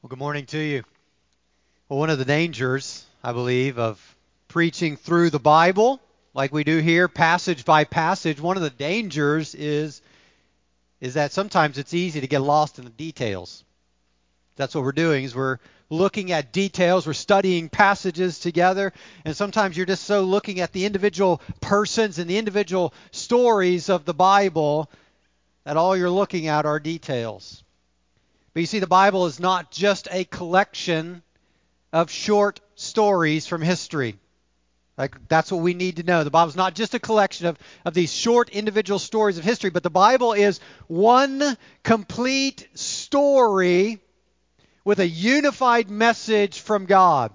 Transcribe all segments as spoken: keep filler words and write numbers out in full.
Well, good morning to you. Well, one of the dangers, I believe, of preaching through the Bible, like we do here, passage by passage, one of the dangers is is that sometimes it's easy to get lost in the details. That's what we're doing, is we're looking at details, we're studying passages together, and sometimes you're just so looking at the individual persons and the individual stories of the Bible that all you're looking at are details. But you see, the Bible is not just a collection of short stories from history. Like, that's what we need to know. The Bible is not just a collection of, of these short individual stories of history, but the Bible is one complete story with a unified message from God.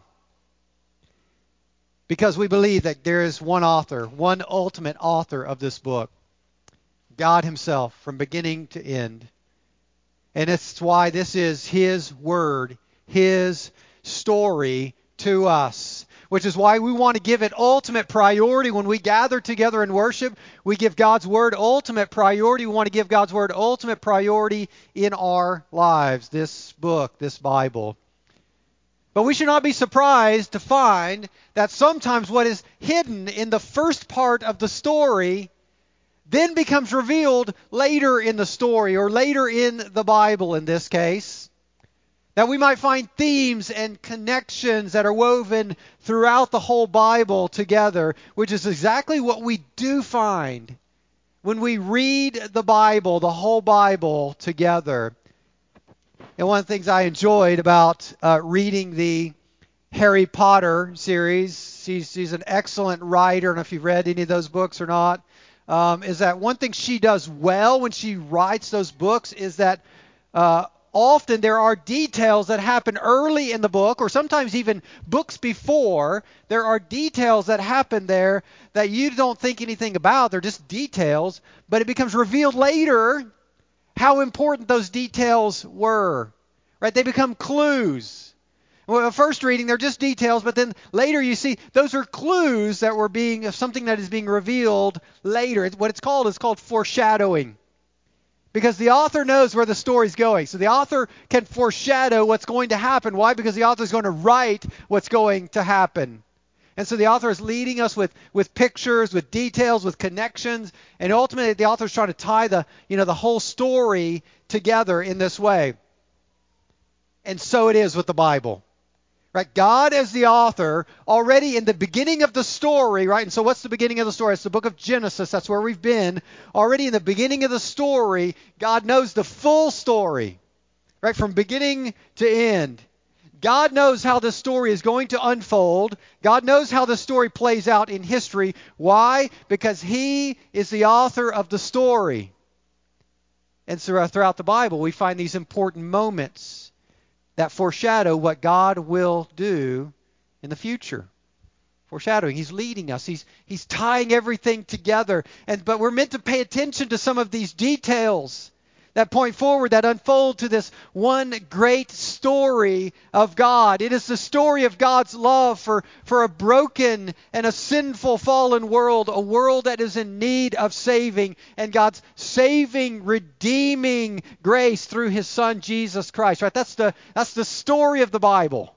Because we believe that there is one author, one ultimate author of this book. God Himself, from beginning to end. And it's why this is His Word, His story to us. Which is why we want to give it ultimate priority when we gather together in worship. We give God's Word ultimate priority. We want to give God's Word ultimate priority in our lives, this book, this Bible. But we should not be surprised to find that sometimes what is hidden in the first part of the story then becomes revealed later in the story, or later in the Bible in this case. That we might find themes and connections that are woven throughout the whole Bible together, which is exactly what we do find when we read the Bible, the whole Bible together. And one of the things I enjoyed about uh, reading the Harry Potter series, she's, she's an excellent writer, I don't know if you've read any of those books or not, um, is that one thing she does well when she writes those books is that uh, often there are details that happen early in the book, or sometimes even books before. There are details that happen there that you don't think anything about. They're just details, but it becomes revealed later how important those details were. Right? They become clues. Well, first reading, they're just details, but then later you see those are clues that were being of something that is being revealed later. What it's called is called foreshadowing. Because the author knows where the story's going. So the author can foreshadow what's going to happen. Why? Because the author is going to write what's going to happen. And so the author is leading us with, with pictures, with details, with connections. And ultimately the author is trying to tie the, you know, the whole story together in this way. And so it is with the Bible. Right? God as the author, already in the beginning of the story, right? And so what's the beginning of the story? It's the book of Genesis. That's where we've been. Already in the beginning of the story, God knows the full story, right? From beginning to end. God knows how this story is going to unfold. God knows how the story plays out in history. Why? Because He is the author of the story. And so throughout the Bible, we find these important moments that foreshadow what God will do in the future. Foreshadowing. He's leading us. He's He's tying everything together. And but we're meant to pay attention to some of these details that point forward, that unfold to this one great story of God. It is the story of God's love for, for a broken and a sinful fallen world, a world that is in need of saving, and God's saving, redeeming grace through His Son, Jesus Christ. Right? That's the, that's the story of the Bible.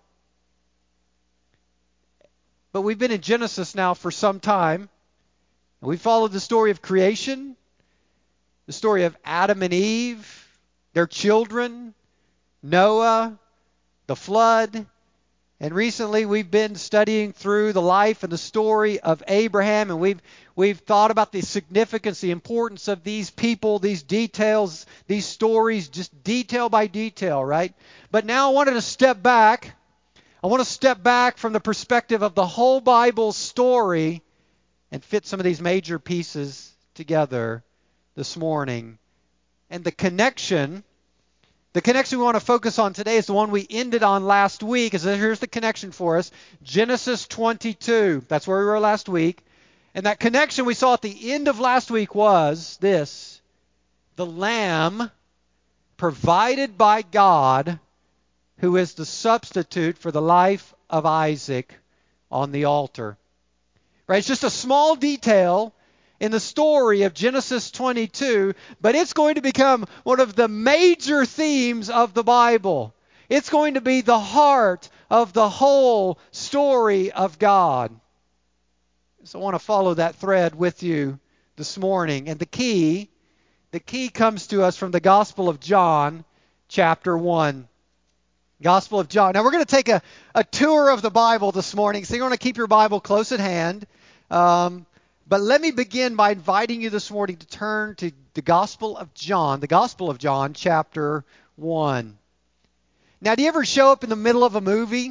But we've been in Genesis now for some time, and we followed the story of creation, the story of Adam and Eve, their children, Noah, the flood. And recently we've been studying through the life and the story of Abraham, and we've we've thought about the significance, the importance of these people, these details, these stories, just detail by detail, right? But now I wanted to step back. I want to step back from the perspective of the whole Bible story and fit some of these major pieces together this morning. And the connection, the connection we want to focus on today is the one we ended on last week. Is that here's the connection for us. Genesis twenty-two. That's where we were last week. And that connection we saw at the end of last week was this: the lamb provided by God, who is the substitute for the life of Isaac on the altar. Right? It's just a small detail in the story of Genesis twenty-two, but it's going to become one of the major themes of the Bible. It's going to be the heart of the whole story of God. So I want to follow that thread with you this morning. And the key, the key comes to us from the Gospel of John, chapter one. Gospel of John. Now we're going to take a, a tour of the Bible this morning, so you're going to keep your Bible close at hand. Um, but let me begin by inviting you this morning to turn to the Gospel of John, the Gospel of John, chapter one. Now, do you ever show up in the middle of a movie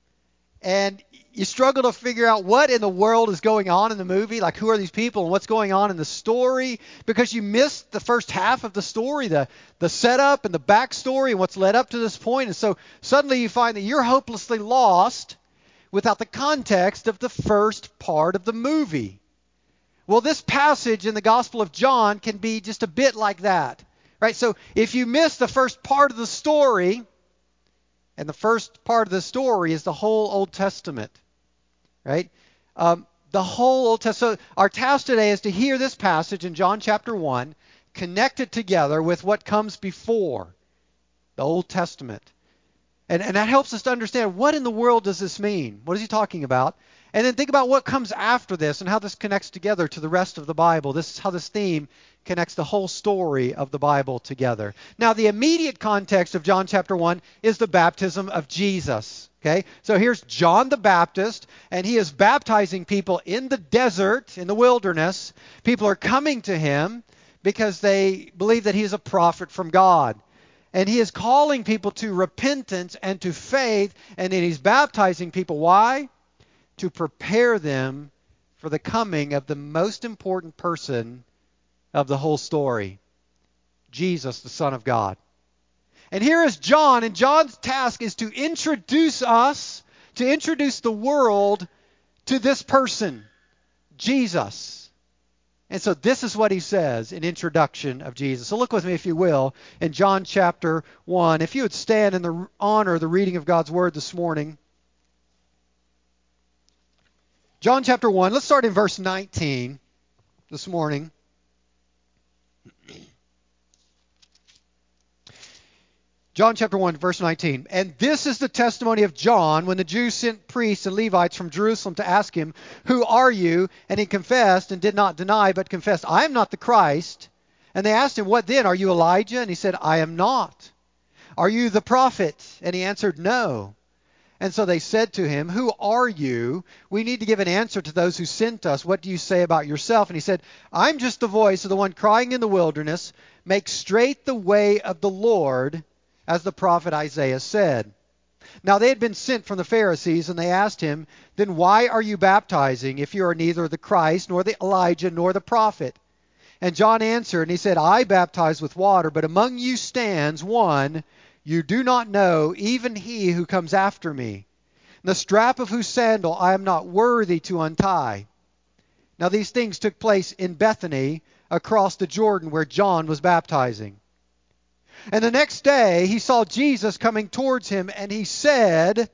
and you struggle to figure out what in the world is going on in the movie? Like, who are these people and what's going on in the story? Because you missed the first half of the story, the, the setup and the backstory and what's led up to this point. And so suddenly you find that you're hopelessly lost without the context of the first part of the movie. Well, this passage in the Gospel of John can be just a bit like that, right? So if you miss the first part of the story, and the first part of the story is the whole Old Testament, right? Um, the whole Old Testament. So our task today is to hear this passage in John chapter one, connect it together with what comes before, the Old Testament. And, and that helps us to understand, what in the world does this mean? What is he talking about? And then think about what comes after this and how this connects together to the rest of the Bible. This is how this theme connects the whole story of the Bible together. Now, the immediate context of John chapter one is the baptism of Jesus. Okay? So here's John the Baptist, and he is baptizing people in the desert, in the wilderness. People are coming to him because they believe that he is a prophet from God. And he is calling people to repentance and to faith, and then he's baptizing people. Why? To prepare them for the coming of the most important person of the whole story, Jesus, the Son of God. And here is John, and John's task is to introduce us, to introduce the world to this person, Jesus. And so this is what he says in introduction of Jesus. So look with me, if you will, in John chapter one. If you would stand in the honor of the reading of God's Word this morning. John chapter one, let's start in verse nineteen this morning. John chapter one, verse nineteen. And this is the testimony of John when the Jews sent priests and Levites from Jerusalem to ask him, "Who are you?" And he confessed and did not deny, but confessed, "I am not the Christ." And they asked him, "What then? Are you Elijah?" And he said, "I am not." "Are you the prophet?" And he answered, "No." And so they said to him, "Who are you? We need to give an answer to those who sent us. What do you say about yourself?" And he said, "I'm just the voice of the one crying in the wilderness, make straight the way of the Lord, as the prophet Isaiah said." Now they had been sent from the Pharisees, and they asked him, "Then why are you baptizing if you are neither the Christ, nor the Elijah, nor the prophet?" And John answered, and he said, "I baptize with water, but among you stands one you do not know, even he who comes after me, the strap of whose sandal I am not worthy to untie." Now these things took place in Bethany, across the Jordan, where John was baptizing. And the next day he saw Jesus coming towards him, and he said,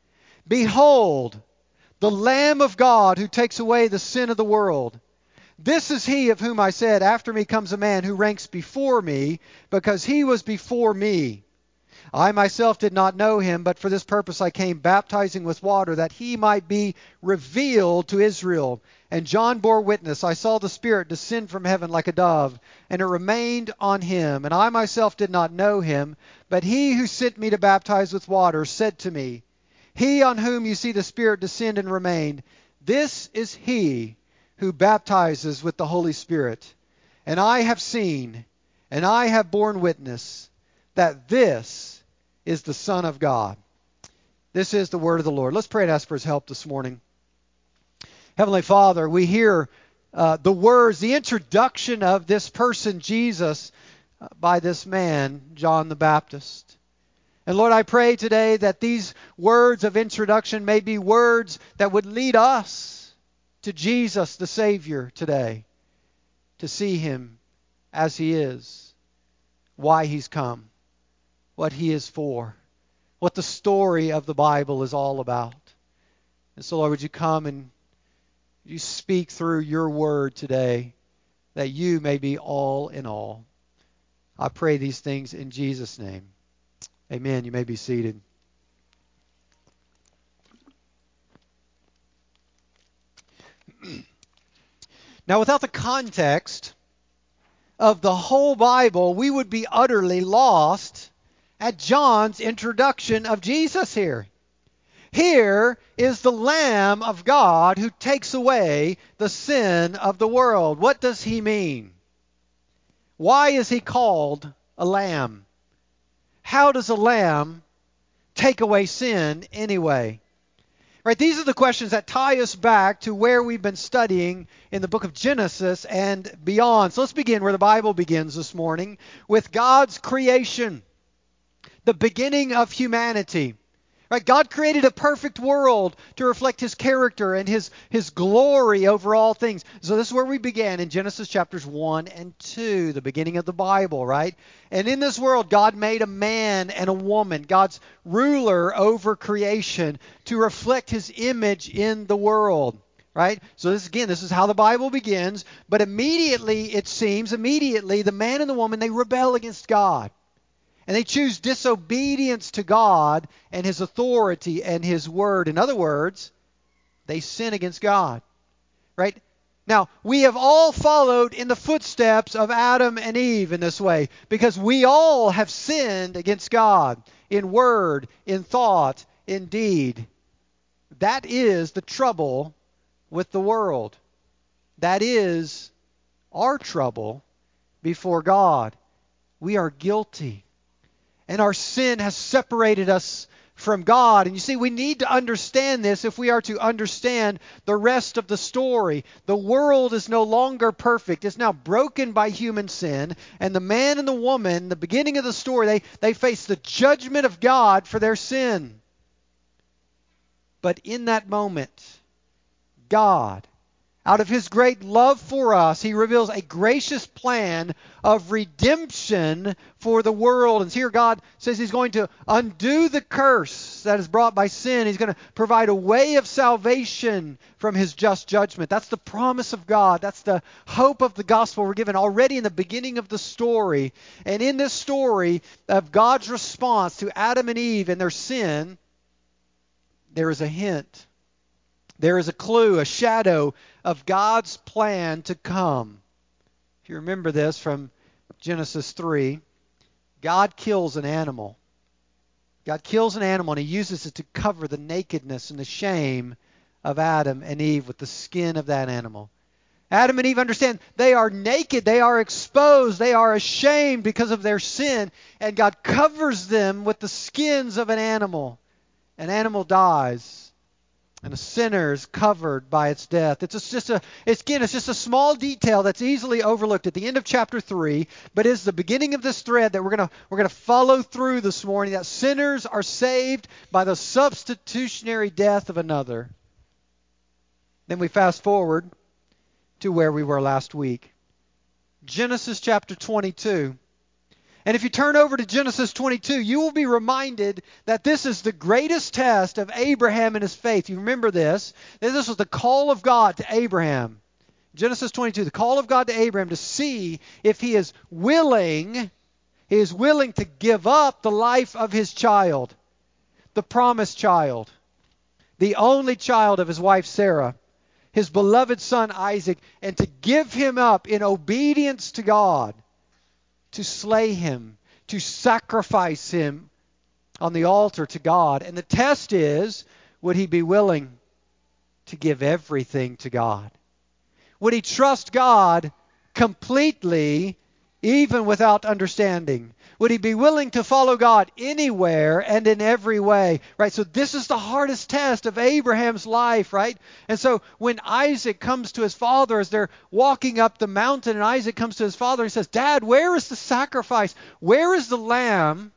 "Behold, the Lamb of God who takes away the sin of the world. This is he of whom I said, after me comes a man who ranks before me, because he was before me. I myself did not know him, but for this purpose I came baptizing with water, that he might be revealed to Israel." And John bore witness, "I saw the Spirit descend from heaven like a dove, and it remained on him. And I myself did not know him, but he who sent me to baptize with water said to me, 'He on whom you see the Spirit descend and remain, this is he who baptizes with the Holy Spirit.' And I have seen, and I have borne witness, that this is the Son of God." This is the word of the Lord. Let's pray and ask for his help this morning. Heavenly Father, we hear uh, the words, the introduction of this person, Jesus, uh, by this man, John the Baptist. And Lord, I pray today that these words of introduction may be words that would lead us to Jesus, the Savior, today, to see him as he is, why he's come, what he is for, what the story of the Bible is all about. And so, Lord, would you come and you speak through your word today, that you may be all in all. I pray these things in Jesus' name. Amen. You may be seated. Now, without the context of the whole Bible, we would be utterly lost at John's introduction of Jesus here. Here is the Lamb of God who takes away the sin of the world. What does he mean? Why is he called a lamb? How does a lamb take away sin anyway? Right, these are the questions that tie us back to where we've been studying in the book of Genesis and beyond. So let's begin where the Bible begins this morning, with God's creation, the beginning of humanity. Right, God created a perfect world to reflect His character and His, His glory over all things. So this is where we began in Genesis chapters one and two, the beginning of the Bible, right? And in this world, God made a man and a woman, God's ruler over creation, to reflect His image in the world. Right? So this again, this is how the Bible begins. But immediately, it seems, immediately, the man and the woman, they rebel against God. And they choose disobedience to God and His authority and His word. In other words, they sin against God. Right? Now, we have all followed in the footsteps of Adam and Eve in this way, because we all have sinned against God in word, in thought, in deed. That is the trouble with the world. That is our trouble before God. We are guilty. And our sin has separated us from God. And you see, we need to understand this if we are to understand the rest of the story. The world is no longer perfect. It's now broken by human sin. And the man and the woman, the beginning of the story, they, they face the judgment of God for their sin. But in that moment, God, out of His great love for us, He reveals a gracious plan of redemption for the world. And here God says He's going to undo the curse that is brought by sin. He's going to provide a way of salvation from His just judgment. That's the promise of God. That's the hope of the gospel we're given already in the beginning of the story. And in this story of God's response to Adam and Eve and their sin, there is a hint. There is a clue, a shadow of God's plan to come. If you remember this from Genesis three, God kills an animal. God kills an animal and He uses it to cover the nakedness and the shame of Adam and Eve with the skin of that animal. Adam and Eve understand they are naked, they are exposed, they are ashamed because of their sin, and God covers them with the skins of an animal. An animal dies. And a sinner is covered by its death. It's just a, it's, again, it's just a small detail that's easily overlooked at the end of chapter three, but is the beginning of this thread that we're going to we're going to follow through this morning. That sinners are saved by the substitutionary death of another. Then we fast forward to where we were last week, Genesis chapter twenty-two. And if you turn over to Genesis twenty-two, you will be reminded that this is the greatest test of Abraham and his faith. You remember this. This was the call of God to Abraham. Genesis twenty-two, the call of God to Abraham to see if he is willing, he is willing to give up the life of his child, the promised child, the only child of his wife Sarah, his beloved son Isaac, and to give him up in obedience to God, to slay him, to sacrifice him on the altar to God. And the test is, would he be willing to give everything to God? Would he trust God completely, even without understanding? Would he be willing to follow God anywhere and in every way? Right? So this is the hardest test of Abraham's life, right? And so when Isaac comes to his father as they're walking up the mountain, and Isaac comes to his father and says, "Dad, where is the sacrifice? Where is the lamb?"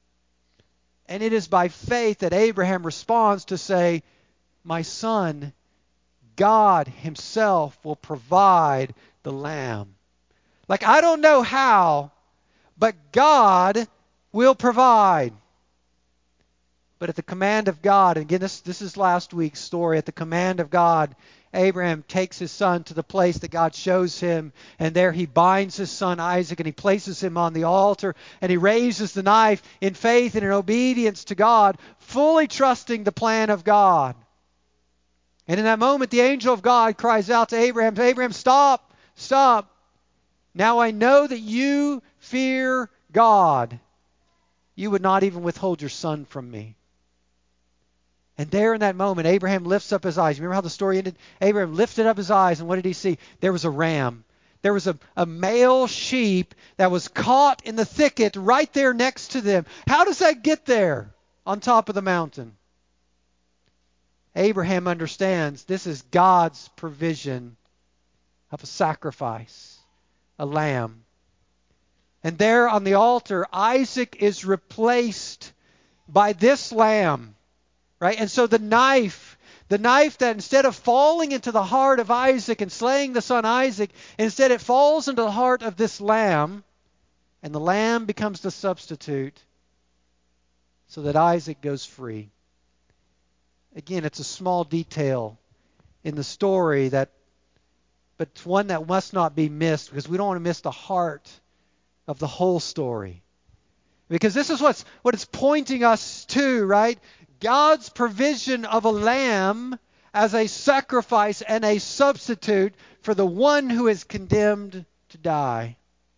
And it is by faith that Abraham responds to say, "My son, God Himself will provide the lamb." Like, I don't know how, but God will provide. But at the command of God, and again, this, this is last week's story, at the command of God, Abraham takes his son to the place that God shows him, and there he binds his son Isaac, and he places him on the altar, and he raises the knife in faith and in obedience to God, fully trusting the plan of God. And in that moment, the angel of God cries out to Abraham, Abraham, stop, stop. Now I know that you fear God. You would not even withhold your son from me. And there in that moment, Abraham lifts up his eyes. Remember how the story ended? Abraham lifted up his eyes, and what did he see? There was a ram. There was a, a male sheep that was caught in the thicket right there next to them. How does that get there on top of the mountain? Abraham understands this is God's provision of a sacrifice, a lamb. And there on the altar, Isaac is replaced by this lamb. Right? And so the knife, the knife that instead of falling into the heart of Isaac and slaying the son Isaac, instead it falls into the heart of this lamb, and the lamb becomes the substitute so that Isaac goes free. Again, it's a small detail in the story, that, but it's one that must not be missed, because we don't want to miss the heart of the whole story. Because this is what's, what it's pointing us to, right? God's provision of a lamb as a sacrifice and a substitute for the one who is condemned to die.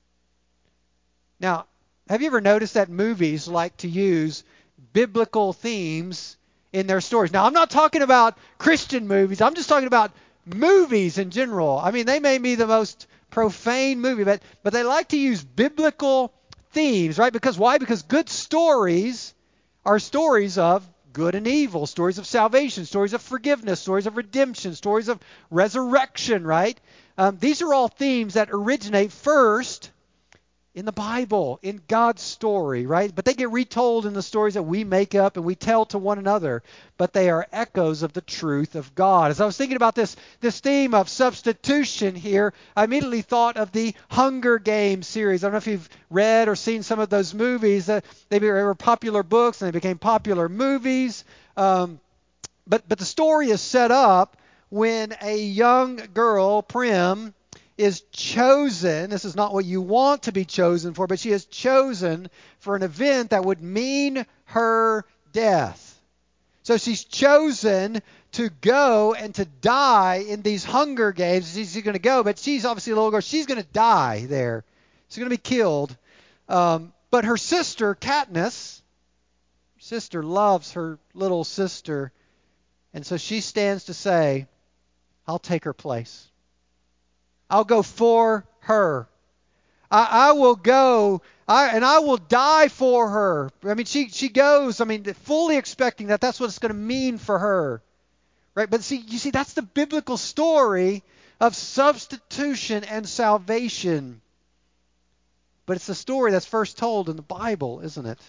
Now, have you ever noticed that movies like to use biblical themes in their stories? Now, I'm not talking about Christian movies. I'm just talking about movies in general. I mean, they may be the most profane movie, but, but they like to use biblical themes, right? Because why? Because good stories are stories of good and evil, stories of salvation, stories of forgiveness, stories of redemption, stories of resurrection, right? Um, these are all themes that originate first in the Bible, in God's story, right? But they get retold in the stories that we make up and we tell to one another. But they are echoes of the truth of God. As I was thinking about this, this theme of substitution here, I immediately thought of the Hunger Games series. I don't know if you've read or seen some of those movies. Uh, they were popular books and they became popular movies. Um, but, but the story is set up when a young girl, Prim, is chosen. This is not what you want to be chosen for, but she is chosen for an event that would mean her death. So she's chosen to go and to die in these Hunger Games. She's going to go, but she's obviously a little girl. She's going to die there. She's going to be killed. Um, but her sister, Katniss, sister loves her little sister, and so she stands to say, I'll take her place. I'll go for her. I, I will go, I, and I will die for her. I mean, she, she goes, I mean, fully expecting that that's what it's going to mean for her. Right? But see, you see, that's the biblical story of substitution and salvation. But it's a story that's first told in the Bible, isn't it?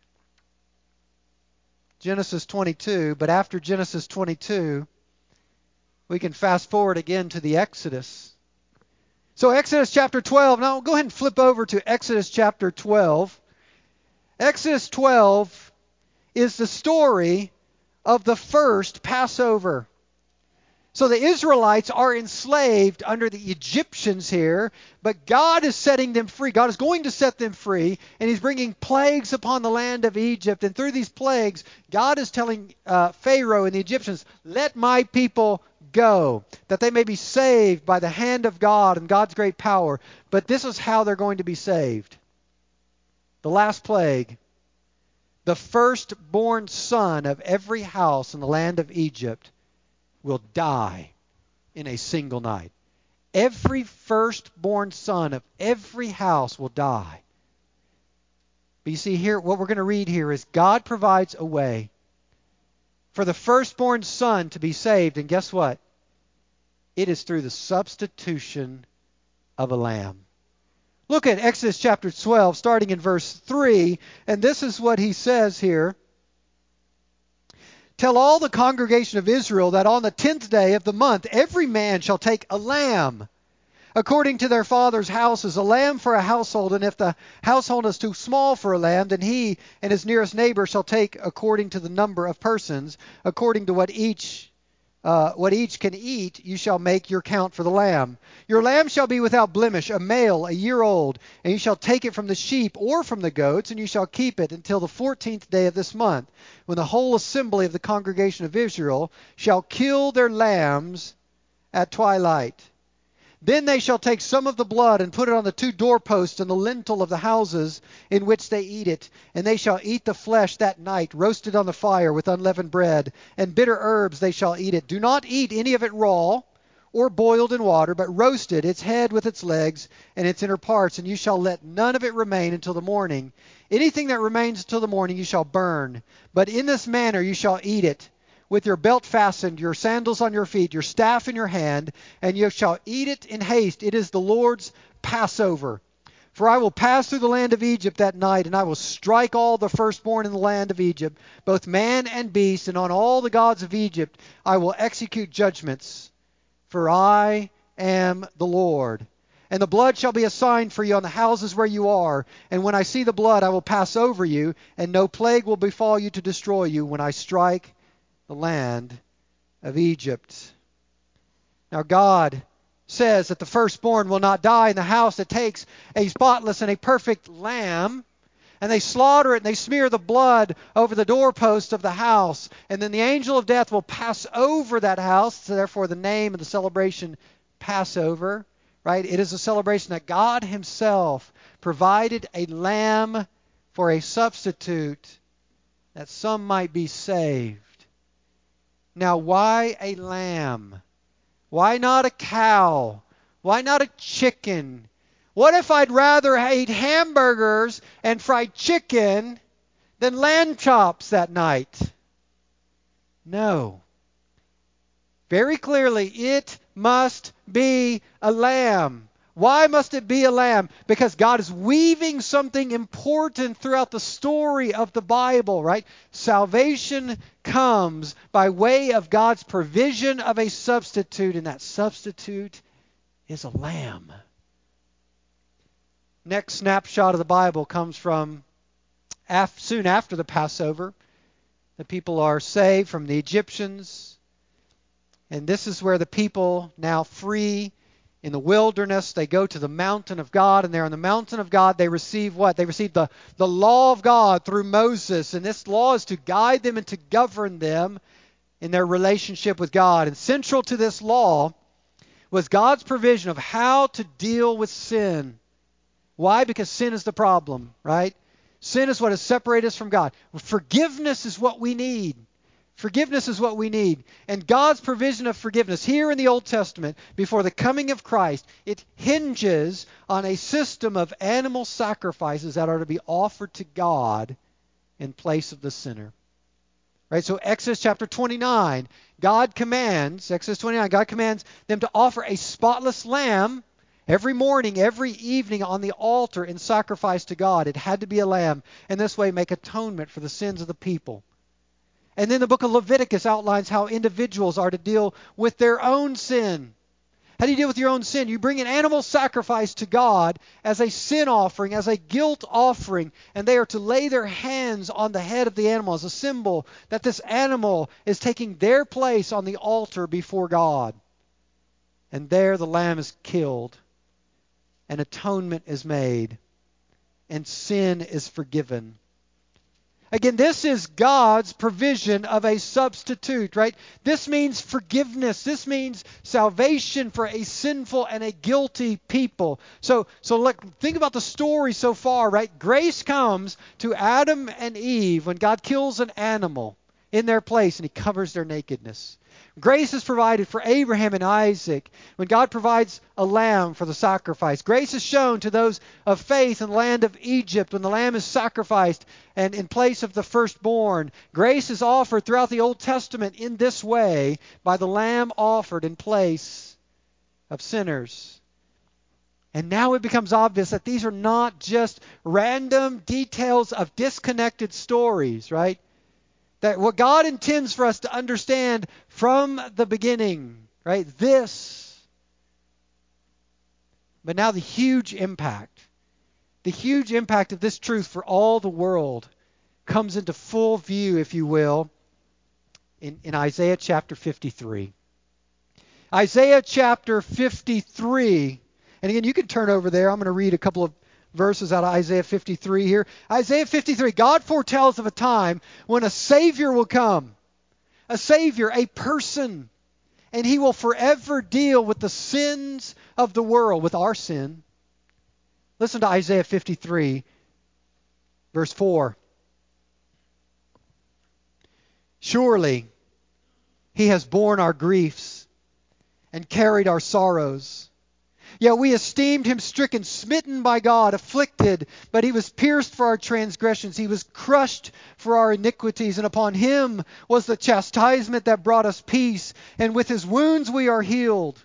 Genesis twenty-two, but after Genesis twenty-two, we can fast forward again to the Exodus. So Exodus chapter twelve, now go ahead and flip over to Exodus chapter twelve. Exodus twelve is the story of the first Passover. So the Israelites are enslaved under the Egyptians here, but God is setting them free. God is going to set them free, and He's bringing plagues upon the land of Egypt. And through these plagues, God is telling uh, Pharaoh and the Egyptians, let my people go, that they may be saved by the hand of God and God's great power. But this is how they're going to be saved. The last plague, the firstborn son of every house in the land of Egypt will die in a single night. Every firstborn son of every house will die. But you see here, what we're going to read here is God provides a way for the firstborn son to be saved. And guess what? It is through the substitution of a lamb. Look at Exodus chapter twelve, starting in verse three. And this is what he says here. Tell all the congregation of Israel that on the tenth day of the month every man shall take a lamb, according to their father's houses, a lamb for a household. And if the household is too small for a lamb, then he and his nearest neighbor shall take according to the number of persons, according to what each uh, what each can eat, you shall make your count for the lamb. Your lamb shall be without blemish, a male, a year old, and you shall take it from the sheep or from the goats, and you shall keep it until the fourteenth day of this month, when the whole assembly of the congregation of Israel shall kill their lambs at twilight. Then they shall take some of the blood and put it on the two doorposts and the lintel of the houses in which they eat it. And they shall eat the flesh that night, roasted on the fire with unleavened bread, and bitter herbs they shall eat it. Do not eat any of it raw or boiled in water, but roasted, its head with its legs and its inner parts. And you shall let none of it remain until the morning. Anything that remains until the morning you shall burn. But in this manner you shall eat it, with your belt fastened, your sandals on your feet, your staff in your hand, and you shall eat it in haste. It is the Lord's Passover. For I will pass through the land of Egypt that night, and I will strike all the firstborn in the land of Egypt, both man and beast, and on all the gods of Egypt I will execute judgments. For I am the Lord. And the blood shall be a sign for you on the houses where you are. And when I see the blood, I will pass over you, and no plague will befall you to destroy you when I strike the land of Egypt. Now God says that the firstborn will not die in the house that takes a spotless and a perfect lamb, and they slaughter it and they smear the blood over the doorpost of the house, and then the angel of death will pass over that house. So therefore the name of the celebration, Passover, right? It is a celebration that God himself provided a lamb for a substitute that some might be saved. Now, why a lamb? Why not a cow? Why not a chicken? What if I'd rather eat hamburgers and fried chicken than lamb chops that night? No. Very clearly, it must be a lamb. Why must it be a lamb? Because God is weaving something important throughout the story of the Bible, right? Salvation comes by way of God's provision of a substitute, and that substitute is a lamb. Next snapshot of the Bible comes from af- soon after the Passover. The people are saved from the Egyptians, and this is where the people, now free in the wilderness, they go to the mountain of God, and there on the mountain of God they receive what? They receive the, the law of God through Moses, and this law is to guide them and to govern them in their relationship with God. And central to this law was God's provision of how to deal with sin. Why? Because sin is the problem, right? Sin is what has separated us from God. Forgiveness is what we need. Forgiveness is what we need. And God's provision of forgiveness here in the Old Testament, before the coming of Christ, it hinges on a system of animal sacrifices that are to be offered to God in place of the sinner. Right? So Exodus chapter twenty-nine, God commands, Exodus twenty-nine, God commands them to offer a spotless lamb every morning, every evening on the altar in sacrifice to God. It had to be a lamb, and this way make atonement for the sins of the people. And then the book of Leviticus outlines how individuals are to deal with their own sin. How do you deal with your own sin? You bring an animal sacrifice to God as a sin offering, as a guilt offering, and they are to lay their hands on the head of the animal as a symbol that this animal is taking their place on the altar before God. And there the lamb is killed, and atonement is made, and sin is forgiven. Again, this is God's provision of a substitute, right? This means forgiveness. This means salvation for a sinful and a guilty people. So, so look, think about the story so far, right? Grace comes to Adam and Eve when God kills an animal in their place and he covers their nakedness. Grace is provided for Abraham and Isaac when God provides a lamb for the sacrifice. Grace is shown to those of faith in the land of Egypt when the lamb is sacrificed and in place of the firstborn. Grace is offered throughout the Old Testament in this way by the lamb offered in place of sinners. And now it becomes obvious that these are not just random details of disconnected stories, right? That what God intends for us to understand from the beginning, right? This But now the huge impact, the huge impact of this truth for all the world comes into full view, if you will, in, in Isaiah chapter fifty-three. Isaiah chapter fifty-three, and again, you can turn over there. I'm going to read a couple of verses out of Isaiah fifty-three here. Isaiah fifty-three, God foretells of a time when a Savior will come. A Savior, a person. And He will forever deal with the sins of the world, with our sin. Listen to Isaiah fifty-three, verse four. Surely He has borne our griefs and carried our sorrows. Yet we esteemed Him stricken, smitten by God, afflicted, but He was pierced for our transgressions. He was crushed for our iniquities, and upon Him was the chastisement that brought us peace, and with His wounds we are healed.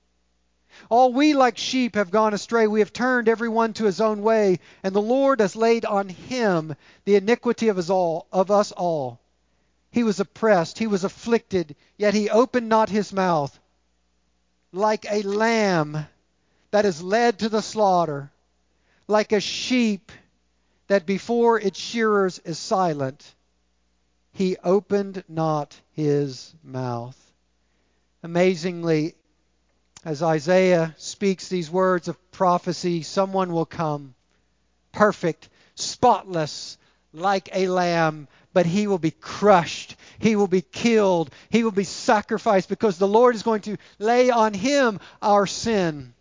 All we like sheep have gone astray. We have turned every one to his own way, and the Lord has laid on Him the iniquity of us all, of us all. He was oppressed, He was afflicted, yet He opened not His mouth. Like a lamb that is led to the slaughter, like a sheep that before its shearers is silent, He opened not His mouth. Amazingly, as Isaiah speaks these words of prophecy, someone will come, perfect, spotless, like a lamb, but He will be crushed. He will be killed. He will be sacrificed, because the Lord is going to lay on Him our sin.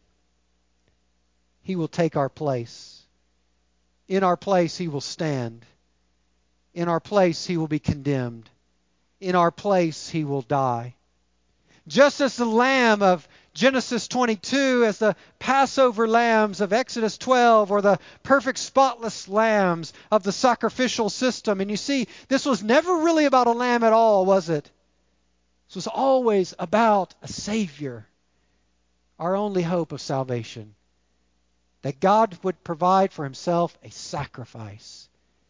He will take our place. In our place He will stand. In our place He will be condemned. In our place He will die. Just as the lamb of Genesis twenty-two, as the Passover lambs of Exodus twelve, or the perfect spotless lambs of the sacrificial system. And you see, this was never really about a lamb at all, was it? This was always about a Savior, our only hope of salvation. That God would provide for Himself a sacrifice,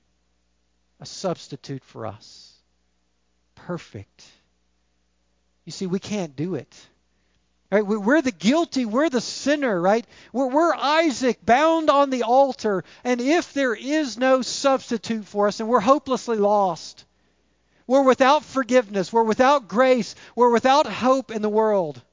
a substitute for us. Perfect. You see, we can't do it. Right? We're the guilty, we're the sinner, right? We're, we're Isaac bound on the altar, and if there is no substitute for us, and we're hopelessly lost, we're without forgiveness, we're without grace, we're without hope in the world.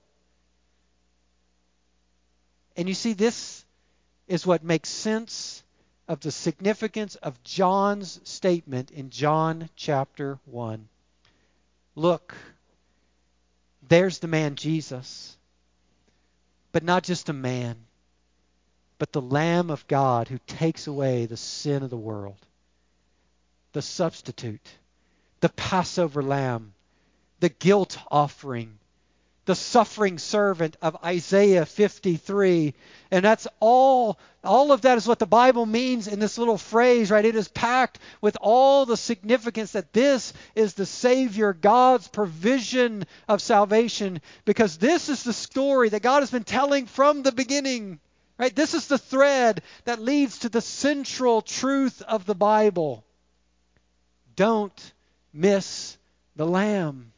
And you see, this is what makes sense of the significance of John's statement in John chapter one. Look, there's the man Jesus. But not just a man, but the Lamb of God who takes away the sin of the world. The substitute, the Passover lamb, the guilt offering, the suffering servant of Isaiah fifty-three. And that's all, all of that is what the Bible means in this little phrase, right? It is packed with all the significance that this is the Savior, God's provision of salvation, because this is the story that God has been telling from the beginning, right? This is the thread that leads to the central truth of the Bible. Don't miss the Lamb.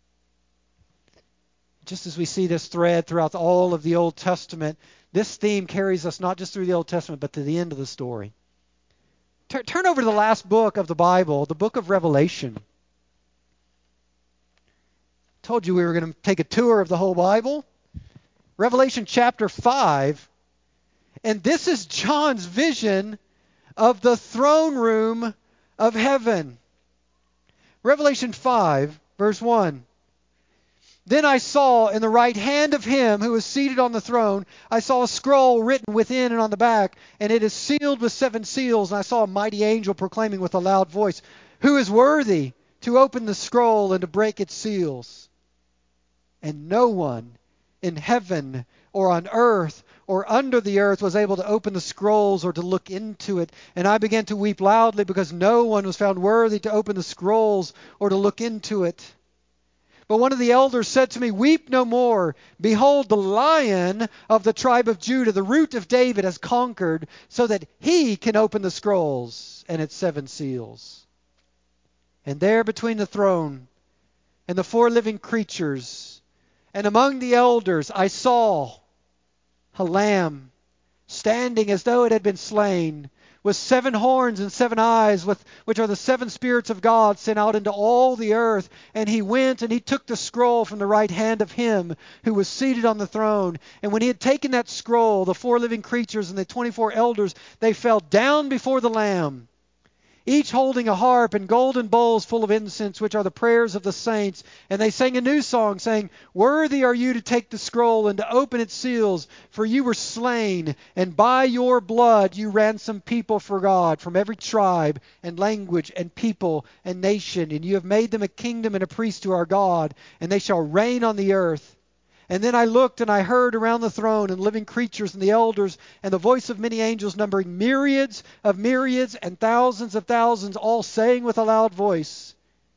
Just as we see this thread throughout all of the Old Testament, this theme carries us not just through the Old Testament, but to the end of the story. Tur- turn over to the last book of the Bible, the book of Revelation. Told you we were going to take a tour of the whole Bible. Revelation chapter five. And this is John's vision of the throne room of heaven. Revelation five, verse one. Then I saw in the right hand of Him who was seated on the throne, I saw a scroll written within and on the back, and it is sealed with seven seals. And I saw a mighty angel proclaiming with a loud voice, "Who is worthy to open the scroll and to break its seals?" And no one in heaven or on earth or under the earth was able to open the scrolls or to look into it. And I began to weep loudly because no one was found worthy to open the scrolls or to look into it. But one of the elders said to me, "Weep no more. Behold, the Lion of the tribe of Judah, the Root of David, has conquered, so that He can open the scrolls and its seven seals." And there between the throne and the four living creatures and among the elders I saw a lamb standing as though it had been slain, with seven horns and seven eyes, with which are the seven spirits of God sent out into all the earth. And he went and he took the scroll from the right hand of him who was seated on the throne. And when he had taken that scroll, the four living creatures and the twenty-four elders, they fell down before the Lamb, each holding a harp and golden bowls full of incense, which are the prayers of the saints. And they sang a new song, saying, Worthy are you to take the scroll and to open its seals, for you were slain, and by your blood you ransomed people for God from every tribe and language and people and nation. And you have made them a kingdom and a priest to our God, and they shall reign on the earth. And then I looked, and I heard around the throne and living creatures and the elders and the voice of many angels, numbering myriads of myriads and thousands of thousands, all saying with a loud voice,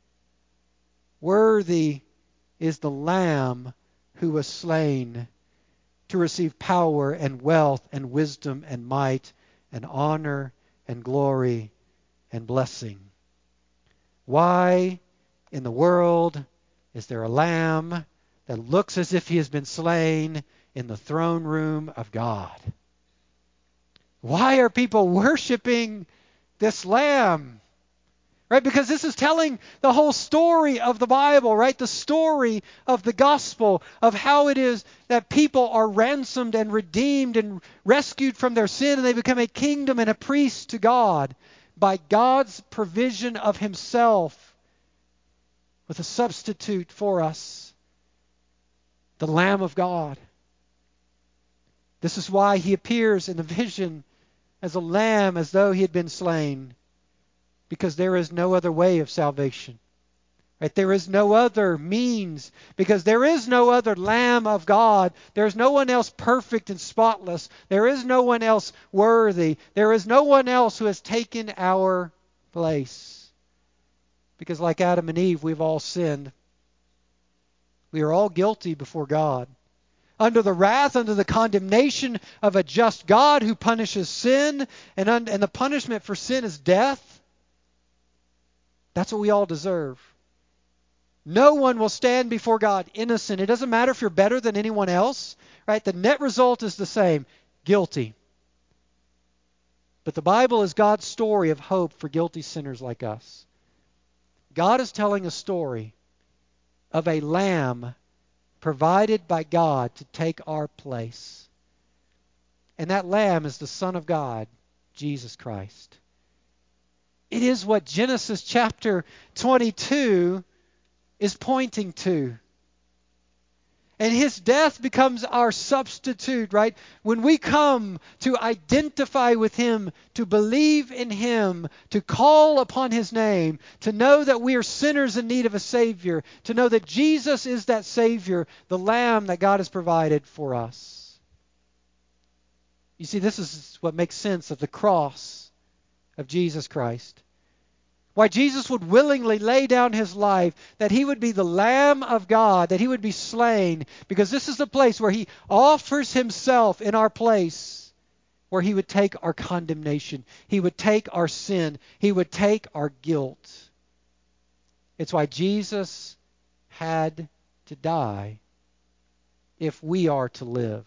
Worthy is the Lamb who was slain to receive power and wealth and wisdom and might and honor and glory and blessing. Why in the world is there a lamb that looks as if he has been slain in the throne room of God? Why are people worshiping this lamb? Right? Because this is telling the whole story of the Bible, right? The story of the gospel, of how it is that people are ransomed and redeemed and rescued from their sin, and they become a kingdom and a priest to God by God's provision of himself with a substitute for us, the Lamb of God. This is why he appears in the vision as a lamb, as though he had been slain, because there is no other way of salvation. Right? There is no other means, because there is no other Lamb of God. There is no one else perfect and spotless. There is no one else worthy. There is no one else who has taken our place. Because like Adam and Eve, we've all sinned. We are all guilty before God, under the wrath, under the condemnation of a just God who punishes sin, and, un- and the punishment for sin is death. That's what we all deserve. No one will stand before God innocent. It doesn't matter if you're better than anyone else, right? The net result is the same, guilty. But the Bible is God's story of hope for guilty sinners like us. God is telling a story of a lamb provided by God to take our place. And that lamb is the Son of God, Jesus Christ. It is what Genesis chapter twenty-two is pointing to. And his death becomes our substitute, right? When we come to identify with him, to believe in him, to call upon his name, to know that we are sinners in need of a Savior, to know that Jesus is that Savior, the Lamb that God has provided for us. You see, this is what makes sense of the cross of Jesus Christ. Why Jesus would willingly lay down his life, that he would be the Lamb of God, that he would be slain, because this is the place where he offers himself in our place, where he would take our condemnation, he would take our sin, he would take our guilt. It's why Jesus had to die if we are to live.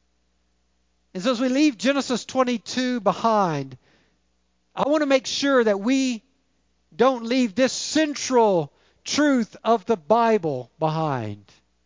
And so as we leave Genesis twenty-two behind, I want to make sure that we don't leave this central truth of the Bible behind.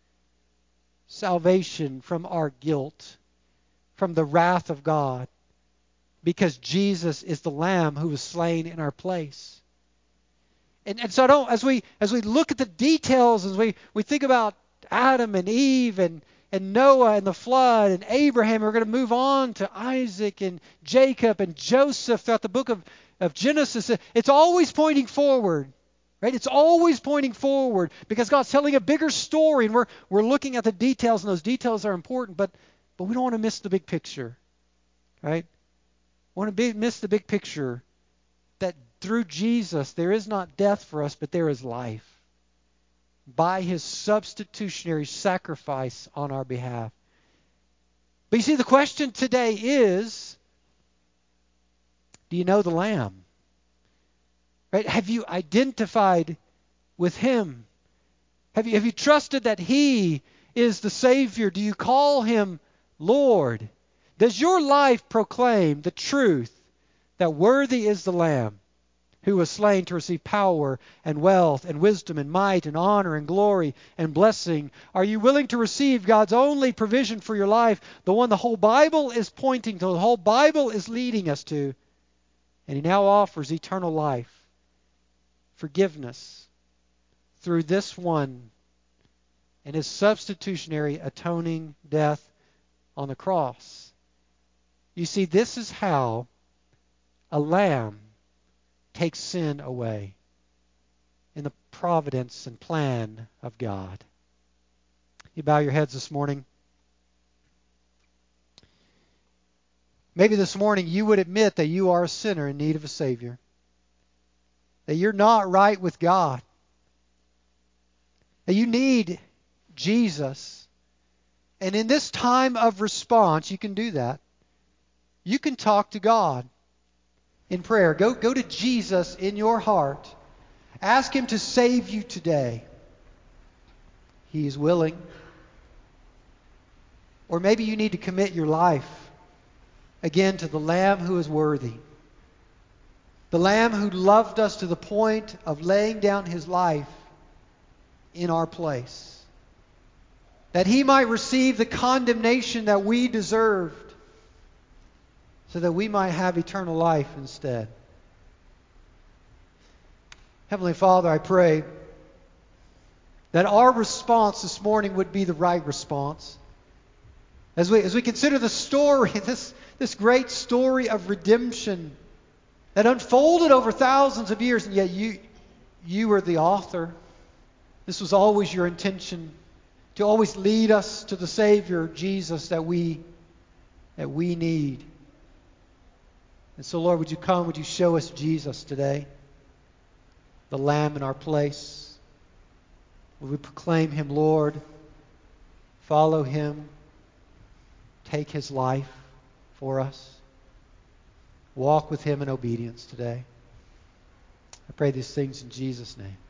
Salvation from our guilt, from the wrath of God, because Jesus is the Lamb who was slain in our place. And, and so I don't, as we as we look at the details, as we, we think about Adam and Eve and, and Noah and the flood and Abraham, we're going to move on to Isaac and Jacob and Joseph throughout the book of of Genesis. It's always pointing forward, right? It's always pointing forward because God's telling a bigger story, and we're we're looking at the details, and those details are important, but but we don't want to miss the big picture, right? We want to be, miss the big picture that through Jesus there is not death for us, but there is life by his substitutionary sacrifice on our behalf. But you see, the question today is, do you know the Lamb? Right? Have you identified with him? Have you, have you trusted that he is the Savior? Do you call him Lord? Does your life proclaim the truth that worthy is the Lamb who was slain to receive power and wealth and wisdom and might and honor and glory and blessing? Are you willing to receive God's only provision for your life, the one the whole Bible is pointing to, the whole Bible is leading us to? And He now offers eternal life, forgiveness through this one and His substitutionary atoning death on the cross. You see, this is how a lamb takes sin away in the providence and plan of God. You bow your heads this morning. Maybe this morning you would admit that you are a sinner in need of a Savior, that you're not right with God, that you need Jesus. And in this time of response, you can do that. You can talk to God in prayer. Go, go to Jesus in your heart. Ask Him to save you today. He is willing. Or maybe you need to commit your life again to the Lamb who is worthy. The Lamb who loved us to the point of laying down His life in our place, that He might receive the condemnation that we deserved, so that we might have eternal life instead. Heavenly Father, I pray that our response this morning would be the right response. As we, as we consider the story, this, this great story of redemption that unfolded over thousands of years, and yet you, you were the author. This was always your intention, to always lead us to the Savior, Jesus, that we, that we need. And so, Lord, would you come, would you show us Jesus today, the Lamb in our place? Would we proclaim Him Lord, follow Him, take His life for us, walk with Him in obedience today? I pray these things in Jesus' name.